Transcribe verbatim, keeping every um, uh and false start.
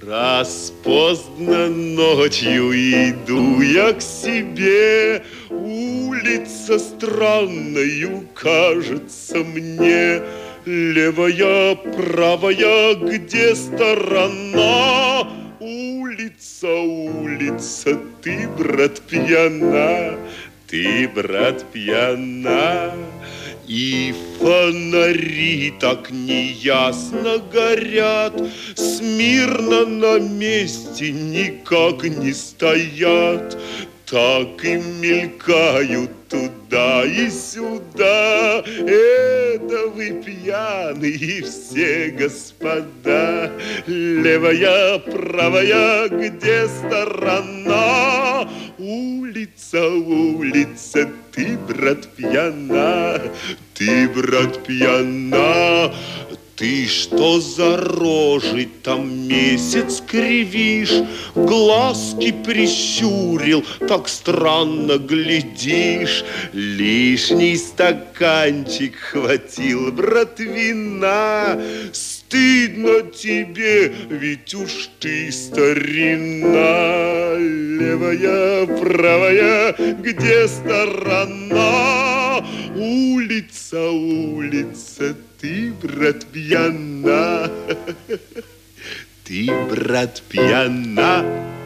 Раз поздно ночью иду я к себе, улица странною кажется мне. Левая, правая, где сторона? Улица, улица, ты, брат, пьяна, ты, брат, пьяна. И фонари так неясно горят, смирно на месте никак не стоят. Так и мелькают туда и сюда. Это вы пьяные все, господа. Левая, правая, где сторона? Улица, улица, ты, брат, пьяна, ты, брат, пьяна. Ты что за рожей там месяц кривишь, глазки прищурил, так странно глядишь. Лишний стаканчик хватил, брат, вина. Стыдно тебе, ведь уж ты старина. Левая, правая, где сторона? Улица, улица, ты, брат, пьяна, ты, брат, пьяна.